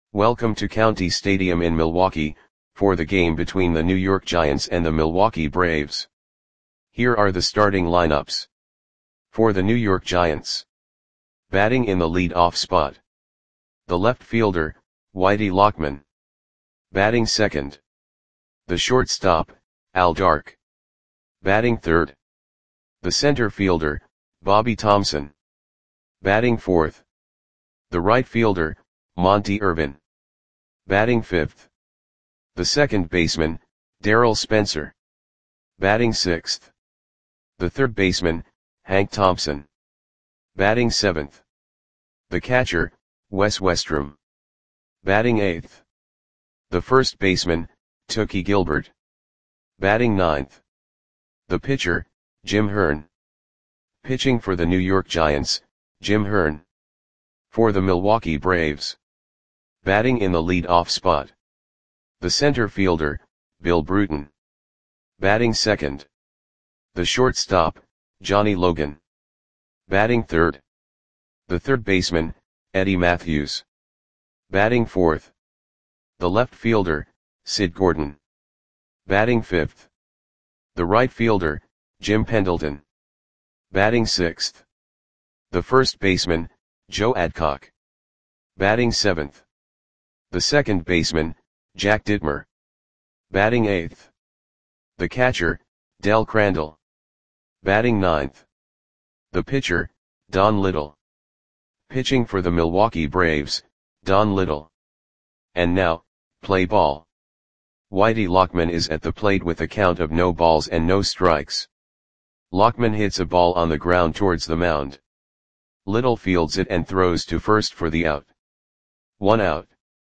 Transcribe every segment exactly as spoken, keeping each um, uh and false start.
Welcome to County Stadium in Milwaukee, for the game between the New York Giants and the Milwaukee Braves. Here are the starting lineups. For the New York Giants. Batting in the lead-off spot. The left fielder, Whitey Lockman. Batting second. The shortstop, Al Dark. Batting third. The center fielder, Bobby Thomson. Batting fourth. The right fielder, Monte Irvin. Batting fifth. The second baseman, Darryl Spencer. Batting sixth. The third baseman, Hank Thompson. Batting seventh. The catcher, Wes Westrum. Batting eighth. The first baseman, Tookie Gilbert. Batting ninth. The pitcher, Jim Hearn. Pitching for the New York Giants, Jim Hearn. For the Milwaukee Braves. Batting in the lead-off spot. The center fielder, Bill Bruton. Batting second. The shortstop, Johnny Logan. Batting third. The third baseman, Eddie Matthews. Batting fourth. The left fielder, Sid Gordon. Batting fifth. The right fielder, Jim Pendleton. Batting sixth. The first baseman, Joe Adcock. Batting seventh. The second baseman, Jack Dittmer. Batting eighth. The catcher, Del Crandall. Batting ninth. The pitcher, Don Little. Pitching for the Milwaukee Braves, Don Little. And now, play ball. Whitey Lockman is at the plate with a count of no balls and no strikes. Lockman hits a ball on the ground towards the mound. Little fields it and throws to first for the out. One out.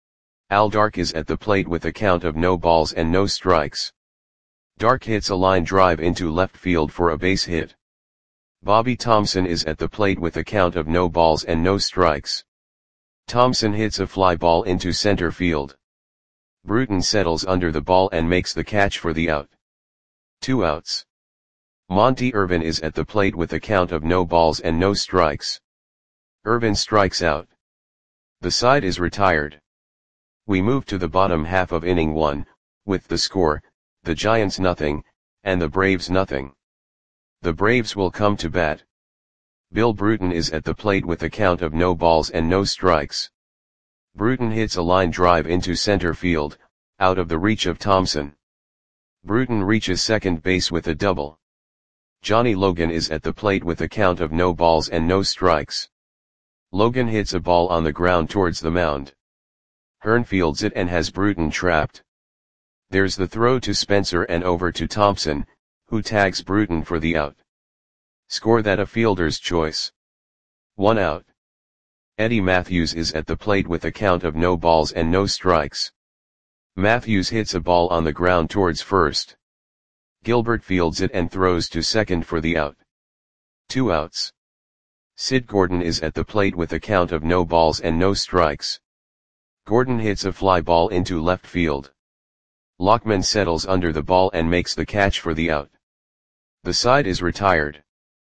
Al Dark is at the plate with a count of no balls and no strikes. Dark hits a line drive into left field for a base hit. Bobby Thomson is at the plate with a count of no balls and no strikes. Thomson hits a fly ball into center field. Bruton settles under the ball and makes the catch for the out. Two outs. Monte Irvin is at the plate with a count of no balls and no strikes. Irvin strikes out. The side is retired. We move to the bottom half of inning one, with the score, the Giants nothing, and the Braves nothing. The Braves will come to bat. Bill Bruton is at the plate with a count of no balls and no strikes. Bruton hits a line drive into center field, out of the reach of Thomson. Bruton reaches second base with a double. Johnny Logan is at the plate with a count of no balls and no strikes. Logan hits a ball on the ground towards the mound. Hearn fields it and has Bruton trapped. There's the throw to Spencer and over to Thompson, who tags Bruton for the out. Score that a fielder's choice. One out. Eddie Matthews is at the plate with a count of no balls and no strikes. Matthews hits a ball on the ground towards first. Gilbert fields it and throws to second for the out. Two outs. Sid Gordon is at the plate with a count of no balls and no strikes. Gordon hits a fly ball into left field. Lockman settles under the ball and makes the catch for the out. The side is retired.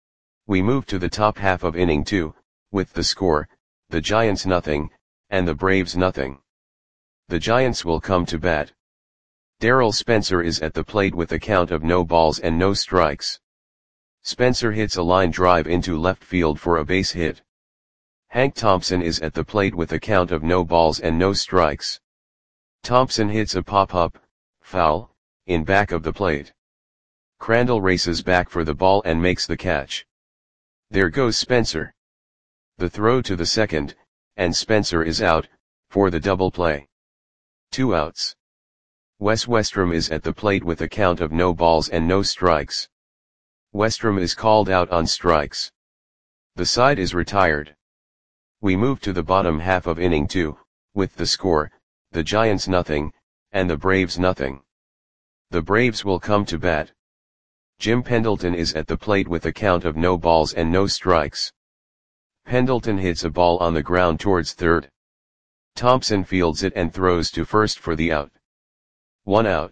We move to the top half of inning two, with the score, the Giants nothing, and the Braves nothing. The Giants will come to bat. Darryl Spencer is at the plate with a count of no balls and no strikes. Spencer hits a line drive into left field for a base hit. Hank Thompson is at the plate with a count of no balls and no strikes. Thompson hits a pop-up, foul, in back of the plate. Crandall races back for the ball and makes the catch. There goes Spencer. The throw to the second, and Spencer is out, for the double play. Two outs. Wes Westrum is at the plate with a count of no balls and no strikes. Westrum is called out on strikes. The side is retired. We move to the bottom half of inning two, with the score, the Giants nothing, and the Braves nothing. The Braves will come to bat. Jim Pendleton is at the plate with a count of no balls and no strikes. Pendleton hits a ball on the ground towards third. Thompson fields it and throws to first for the out. One out.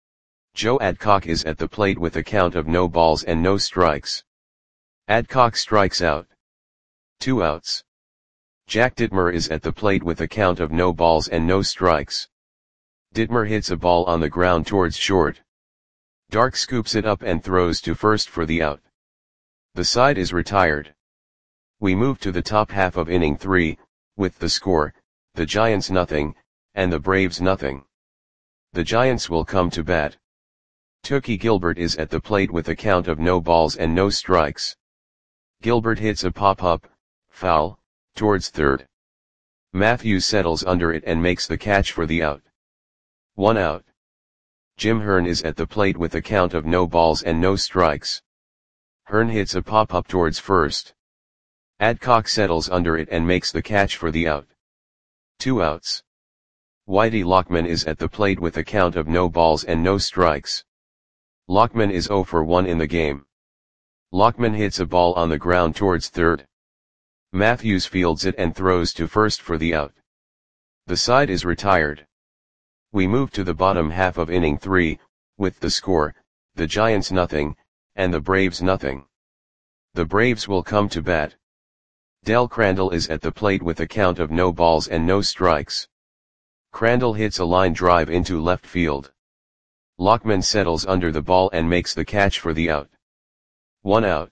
Joe Adcock is at the plate with a count of no balls and no strikes. Adcock strikes out. Two outs. Jack Dittmer is at the plate with a count of no balls and no strikes. Dittmer hits a ball on the ground towards short. Dark scoops it up and throws to first for the out. The side is retired. We move to the top half of inning three, with the score, the Giants nothing, and the Braves nothing. The Giants will come to bat. Tookie Gilbert is at the plate with a count of no balls and no strikes. Gilbert hits a pop-up, foul, towards third. Matthews settles under it and makes the catch for the out. One out. Jim Hearn is at the plate with a count of no balls and no strikes. Hearn hits a pop-up towards first. Adcock settles under it and makes the catch for the out. Two outs. Whitey Lockman is at the plate with a count of no balls and no strikes. Lockman is oh for one in the game. Lockman hits a ball on the ground towards third. Matthews fields it and throws to first for the out. The side is retired. We move to the bottom half of inning three, with the score, the Giants nothing, and the Braves nothing. The Braves will come to bat. Del Crandall is at the plate with a count of no balls and no strikes. Crandall hits a line drive into left field. Lockman settles under the ball and makes the catch for the out. One out.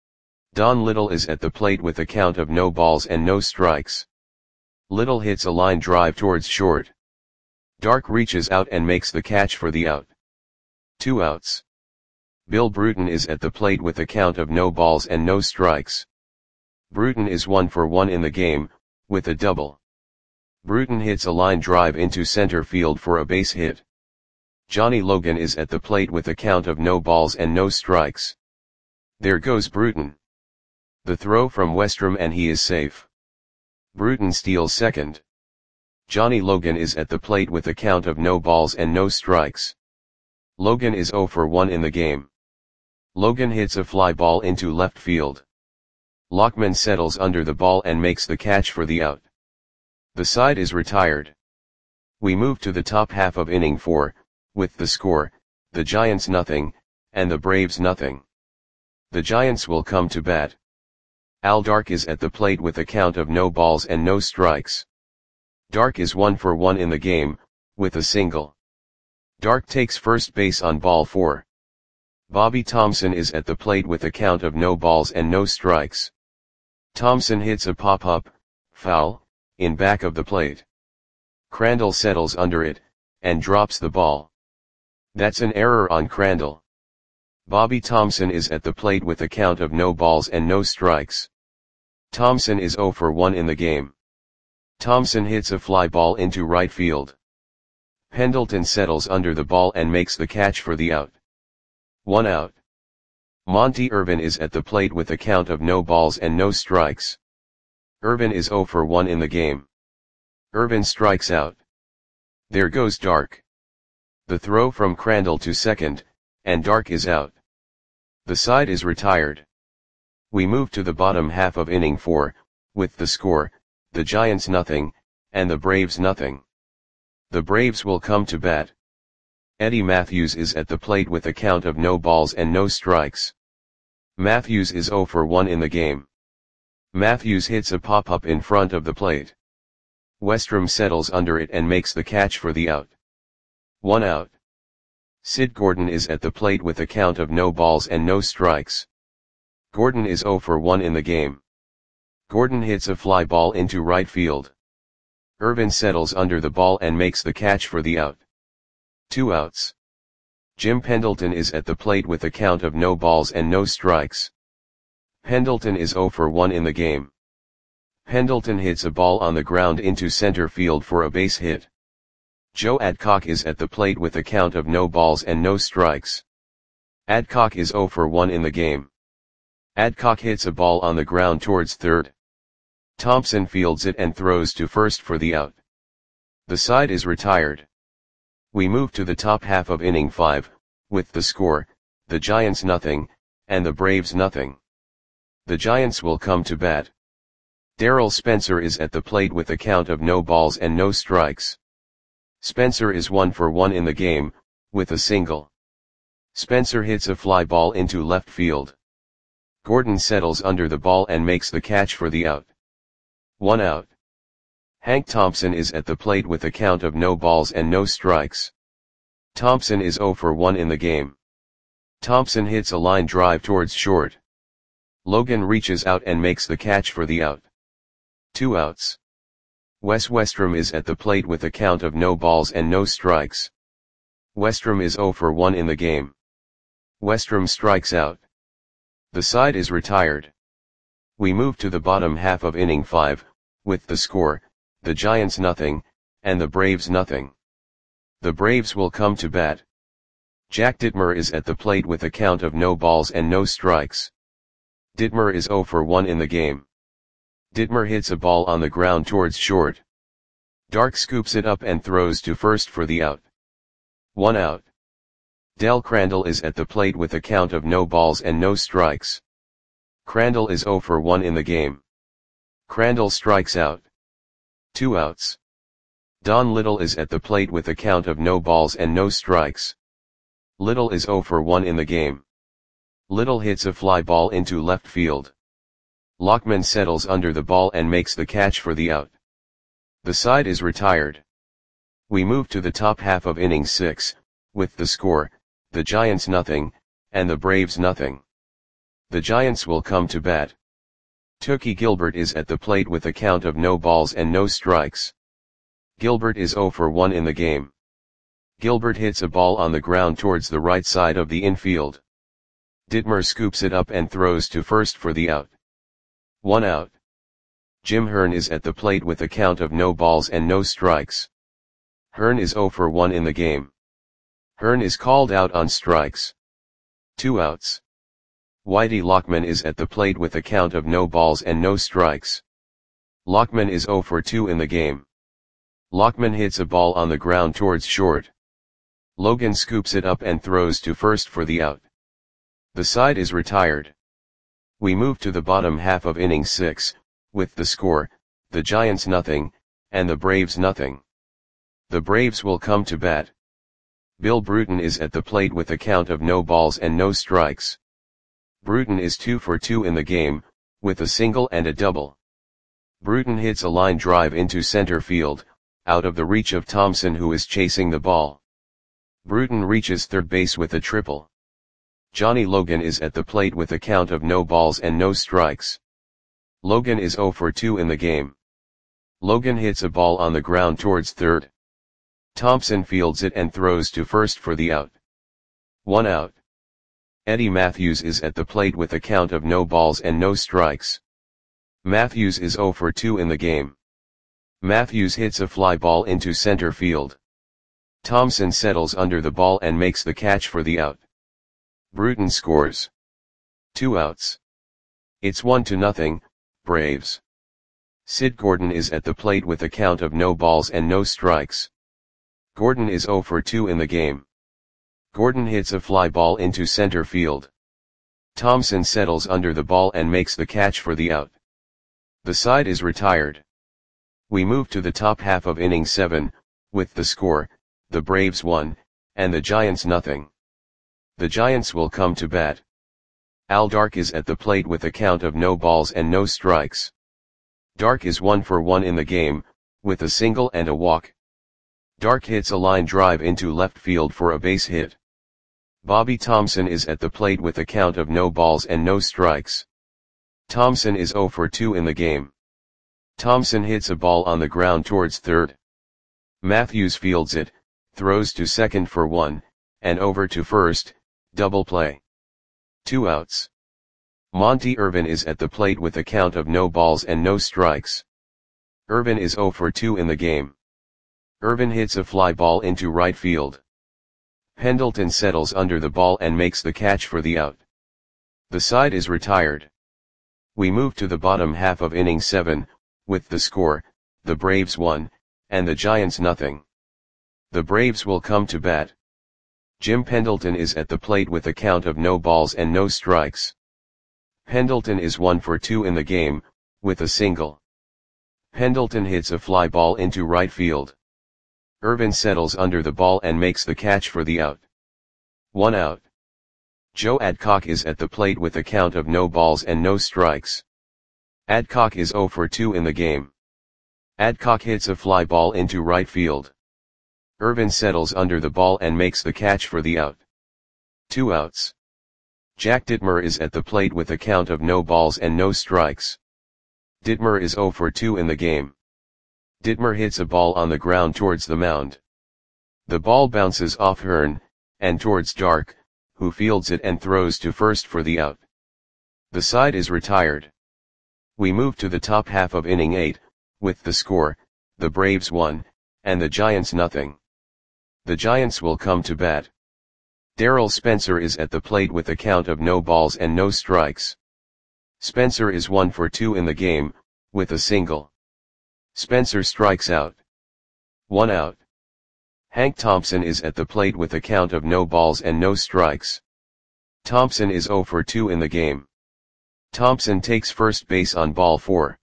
Don Little is at the plate with a count of no balls and no strikes. Little hits a line drive towards short. Dark reaches out and makes the catch for the out. Two outs. Bill Bruton is at the plate with a count of no balls and no strikes. Bruton is one for one in the game, with a double. Bruton hits a line drive into center field for a base hit. Johnny Logan is at the plate with a count of no balls and no strikes. There goes Bruton. The throw from Westrom and he is safe. Bruton steals second. Johnny Logan is at the plate with a count of no balls and no strikes. Logan is oh for one in the game. Logan hits a fly ball into left field. Lockman settles under the ball and makes the catch for the out. The side is retired. We move to the top half of inning four, with the score, the Giants nothing, and the Braves nothing. The Giants will come to bat. Al Dark is at the plate with a count of no balls and no strikes. Dark is one for one in the game, with a single. Dark takes first base on ball four. Bobby Thompson is at the plate with a count of no balls and no strikes. Thompson hits a pop-up, foul, in back of the plate. Crandall settles under it, and drops the ball. That's an error on Crandall. Bobby Thompson is at the plate with a count of no balls and no strikes. Thompson is oh for one in the game. Thompson hits a fly ball into right field. Pendleton settles under the ball and makes the catch for the out. One out. Monty Irvin is at the plate with a count of no balls and no strikes. Irvin is oh for one in the game. Irvin strikes out. There goes Dark. The throw from Crandall to second, and Dark is out. The side is retired. We move to the bottom half of inning four, with the score, the Giants nothing, and the Braves nothing. The Braves will come to bat. Eddie Matthews is at the plate with a count of no balls and no strikes. Matthews is oh for one in the game. Matthews hits a pop-up in front of the plate. Westrom settles under it and makes the catch for the out. One out. Sid Gordon is at the plate with a count of no balls and no strikes. Gordon is oh for one in the game. Gordon hits a fly ball into right field. Irvin settles under the ball and makes the catch for the out. Two outs. Jim Pendleton is at the plate with a count of no balls and no strikes. Pendleton is oh for one in the game. Pendleton hits a ball on the ground into center field for a base hit. Joe Adcock is at the plate with a count of no balls and no strikes. Adcock is oh for one in the game. Adcock hits a ball on the ground towards third. Thompson fields it and throws to first for the out. The side is retired. We move to the top half of inning five, with the score, the Giants nothing, and the Braves nothing. The Giants will come to bat. Darrell Spencer is at the plate with a count of no balls and no strikes. Spencer is one for one in the game, with a single. Spencer hits a fly ball into left field. Gordon settles under the ball and makes the catch for the out. One out. Hank Thompson is at the plate with a count of no balls and no strikes. Thompson is zero for one in the game. Thompson hits a line drive towards short. Logan reaches out and makes the catch for the out. Two outs. Wes Westrom is at the plate with a count of no balls and no strikes. Westrom is zero for one in the game. Westrom strikes out. The side is retired. We move to the bottom half of inning five, with the score, the Giants nothing, and the Braves nothing. The Braves will come to bat. Jack Dittmer is at the plate with a count of no balls and no strikes. Dittmer is zero for one in the game. Dittmer hits a ball on the ground towards short. Dark scoops it up and throws to first for the out. One out. Del Crandall is at the plate with a count of no balls and no strikes. Crandall is zero for one in the game. Crandall strikes out. Two outs. Don Little is at the plate with a count of no balls and no strikes. Little is zero for one in the game. Little hits a fly ball into left field. Lockman settles under the ball and makes the catch for the out. The side is retired. We move to the top half of inning six, with the score, the Giants nothing, and the Braves nothing. The Giants will come to bat. Tookie Gilbert is at the plate with a count of no balls and no strikes. Gilbert is zero for one in the game. Gilbert hits a ball on the ground towards the right side of the infield. Dittmer scoops it up and throws to first for the out. One out. Jim Hearn is at the plate with a count of no balls and no strikes. Hearn is zero for one in the game. Hearn is called out on strikes. Two outs. Whitey Lockman is at the plate with a count of no balls and no strikes. Lockman is zero for two in the game. Lockman hits a ball on the ground towards short. Logan scoops it up and throws to first for the out. The side is retired. We move to the bottom half of inning six, with the score, the Giants nothing, and the Braves nothing. The Braves will come to bat. Bill Bruton is at the plate with a count of no balls and no strikes. Bruton is two for two in the game, with a single and a double. Bruton hits a line drive into center field, out of the reach of Thompson who is chasing the ball. Bruton reaches third base with a triple. Johnny Logan is at the plate with a count of no balls and no strikes. Logan is zero for two in the game. Logan hits a ball on the ground towards third. Thompson fields it and throws to first for the out. One out. Eddie Matthews is at the plate with a count of no balls and no strikes. Matthews is zero for two in the game. Matthews hits a fly ball into center field. Thompson settles under the ball and makes the catch for the out. Bruton scores. Two outs. It's one to nothing, Braves. Sid Gordon is at the plate with a count of no balls and no strikes. Gordon is zero for two in the game. Gordon hits a fly ball into center field. Thompson settles under the ball and makes the catch for the out. The side is retired. We move to the top half of inning seven, with the score, the Braves one, and the Giants nothing. The Giants will come to bat. Al Dark is at the plate with a count of no balls and no strikes. Dark is one for one in the game, with a single and a walk. Dark hits a line drive into left field for a base hit. Bobby Thompson is at the plate with a count of no balls and no strikes. Thompson is zero for two in the game. Thompson hits a ball on the ground towards third. Matthews fields it, throws to second for one, and over to first, double play. Two outs. Monty Irvin is at the plate with a count of no balls and no strikes. Irvin is zero for two in the game. Irvin hits a fly ball into right field. Pendleton settles under the ball and makes the catch for the out. The side is retired. We move to the bottom half of inning seven, with the score, the Braves one, and the Giants nothing. The Braves will come to bat. Jim Pendleton is at the plate with a count of no balls and no strikes. Pendleton is one for two in the game, with a single. Pendleton hits a fly ball into right field. Irvin settles under the ball and makes the catch for the out. One out. Joe Adcock is at the plate with a count of no balls and no strikes. Adcock is zero for two in the game. Adcock hits a fly ball into right field. Irvin settles under the ball and makes the catch for the out. Two outs. Jack Dittmer is at the plate with a count of no balls and no strikes. Dittmer is oh for two in the game. Dittmer hits a ball on the ground towards the mound. The ball bounces off Hearn, and towards Dark, who fields it and throws to first for the out. The side is retired. We move to the top half of inning eight, with the score, the Braves one, and the Giants nothing. The Giants will come to bat. Darrell Spencer is at the plate with a count of no balls and no strikes. Spencer is one for two in the game, with a single. Spencer strikes out. One out. Hank Thompson is at the plate with a count of no balls and no strikes. Thompson is oh for two in the game. Thompson takes first base on ball four.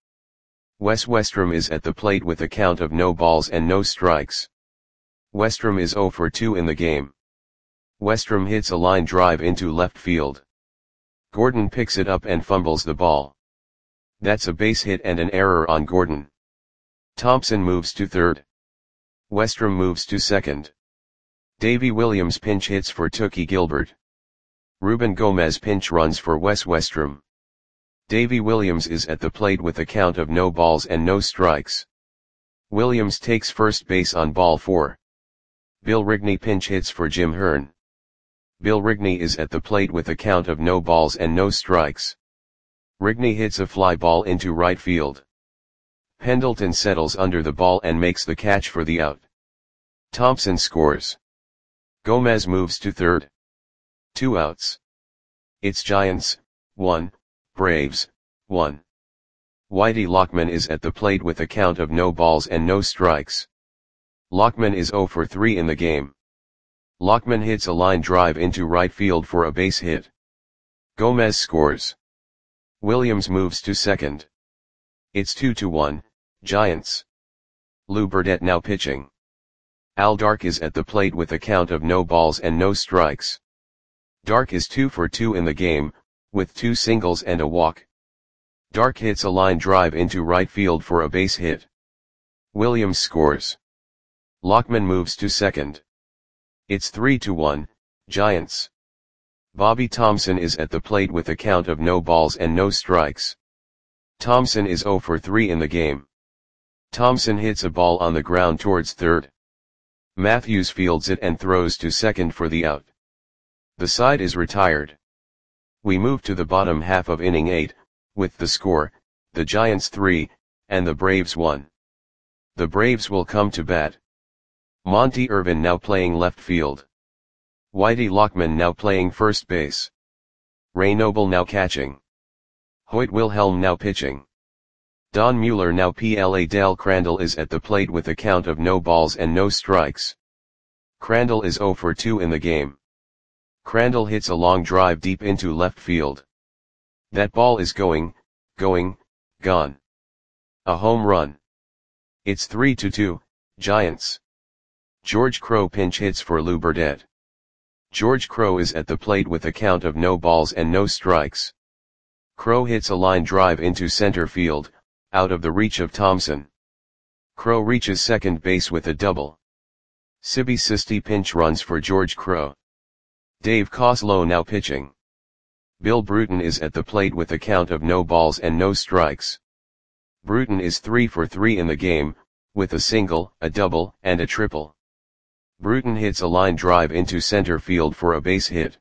Wes Westrom is at the plate with a count of no balls and no strikes. Westrom is oh for two in the game. Westrom hits a line drive into left field. Gordon picks it up and fumbles the ball. That's a base hit and an error on Gordon. Thompson moves to third. Westrom moves to second. Davy Williams pinch hits for Tookie Gilbert. Ruben Gomez pinch runs for Wes Westrom. Davy Williams is at the plate with a count of no balls and no strikes. Williams takes first base on ball four. Bill Rigney pinch hits for Jim Hearn. Bill Rigney is at the plate with a count of no balls and no strikes. Rigney hits a fly ball into right field. Pendleton settles under the ball and makes the catch for the out. Thompson scores. Gomez moves to third. Two outs. It's Giants, one, Braves, one. Whitey Lockman is at the plate with a count of no balls and no strikes. Lockman is oh for three in the game. Lockman hits a line drive into right field for a base hit. Gomez scores. Williams moves to second. It's two to one, Giants. Lou Burdett now pitching. Al Dark is at the plate with a count of no balls and no strikes. Dark is two for two in the game, with two singles and a walk. Dark hits a line drive into right field for a base hit. Williams scores. Lockman moves to second. It's three to one, Giants. Bobby Thomson is at the plate with a count of no balls and no strikes. Thomson is oh for three in the game. Thomson hits a ball on the ground towards third. Matthews fields it and throws to second for the out. The side is retired. We move to the bottom half of inning eight, with the score, the Giants three, and the Braves one. The Braves will come to bat. Monty Irvin now playing left field. Whitey Lockman now playing first base. Ray Noble now catching. Hoyt Wilhelm now pitching. Don Mueller now P L A. Dal Crandall is at the plate with a count of no balls and no strikes. Crandall is oh for two in the game. Crandall hits a long drive deep into left field. That ball is going, going, gone. A home run. It's three to two, Giants. George Crowe pinch hits for Lou Burdett. George Crowe is at the plate with a count of no balls and no strikes. Crowe hits a line drive into center field, out of the reach of Thompson. Crowe reaches second base with a double. Sibby Sisti pinch runs for George Crowe. Dave Coslow now pitching. Bill Bruton is at the plate with a count of no balls and no strikes. Bruton is three for three in the game, with a single, a double, and a triple. Bruton hits a line drive into center field for a base hit.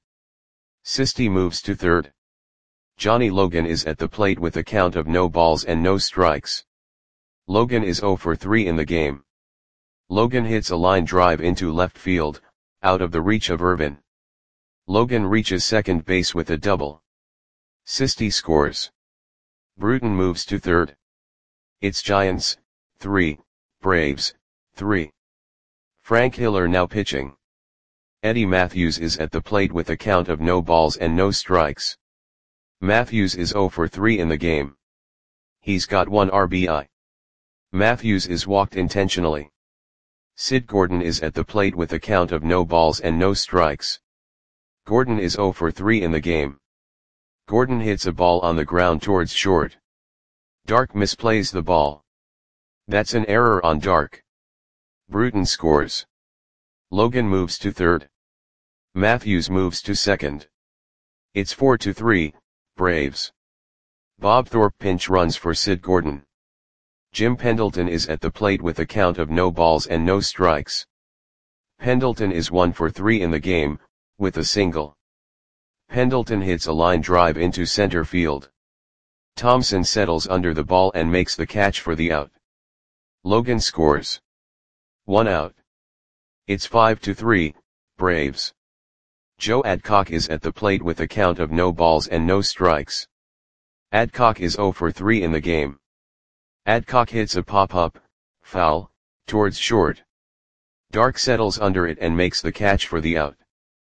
Sisti moves to third. Johnny Logan is at the plate with a count of no balls and no strikes. Logan is oh for three in the game. Logan hits a line drive into left field, out of the reach of Irvin. Logan reaches second base with a double. Sisti scores. Bruton moves to third. It's Giants, three, Braves, three. Frank Hiller now pitching. Eddie Matthews is at the plate with a count of no balls and no strikes. Matthews is oh for three in the game. He's got one R B I. Matthews is walked intentionally. Sid Gordon is at the plate with a count of no balls and no strikes. Gordon is oh for three in the game. Gordon hits a ball on the ground towards short. Dark misplays the ball. That's an error on Dark. Bruton scores. Logan moves to third. Matthews moves to second. It's four to three, Braves. Bob Thorpe pinch runs for Sid Gordon. Jim Pendleton is at the plate with a count of no balls and no strikes. Pendleton is one for three in the game, with a single. Pendleton hits a line drive into center field. Thompson settles under the ball and makes the catch for the out. Logan scores. One out. It's five to three, Braves. Joe Adcock is at the plate with a count of no balls and no strikes. Adcock is zero for three in the game. Adcock hits a pop-up, foul, towards short. Dark settles under it and makes the catch for the out.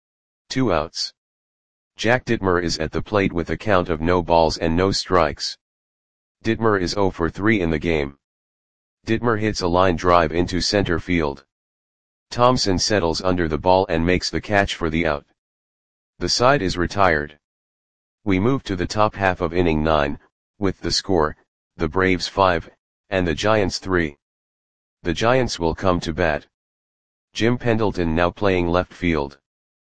Two outs. Jack Dittmer is at the plate with a count of no balls and no strikes. Dittmer is zero for three in the game. Dittmer hits a line drive into center field. Thompson settles under the ball and makes the catch for the out. The side is retired. We move to the top half of inning nine, with the score, the Braves five, and the Giants three. The Giants will come to bat. Jim Pendleton now playing left field.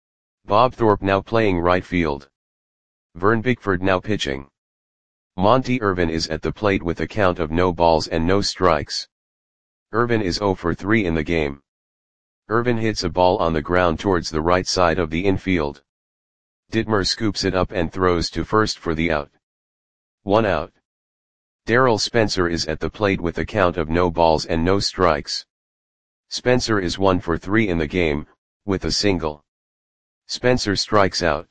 Bob Thorpe now playing right field. Vern Bickford now pitching. Monty Irvin is at the plate with a count of no balls and no strikes. Irvin is zero for three in the game. Irvin hits a ball on the ground towards the right side of the infield. Dittmer scoops it up and throws to first for the out. One out. Darrell Spencer is at the plate with a count of no balls and no strikes. Spencer is one for three in the game, with a single. Spencer strikes out.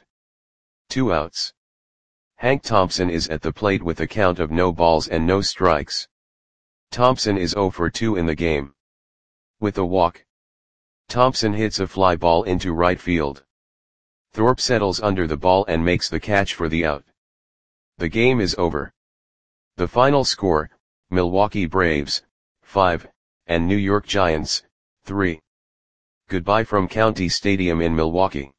Two outs. Hank Thompson is at the plate with a count of no balls and no strikes. Thompson is zero for two in the game. With a walk. Thompson hits a fly ball into right field. Thorpe settles under the ball and makes the catch for the out. The game is over. The final score, Milwaukee Braves, five, and New York Giants, three. Goodbye from County Stadium in Milwaukee.